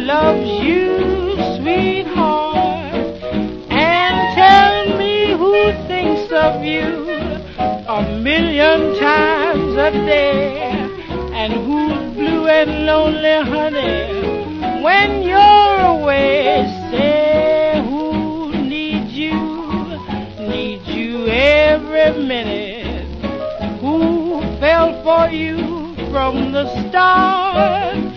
loves you, sweetheart, and tell me who thinks of you a million times a day, and who's blue and lonely, honey, when you're away. Say who needs you every minute, who fell for you from the start.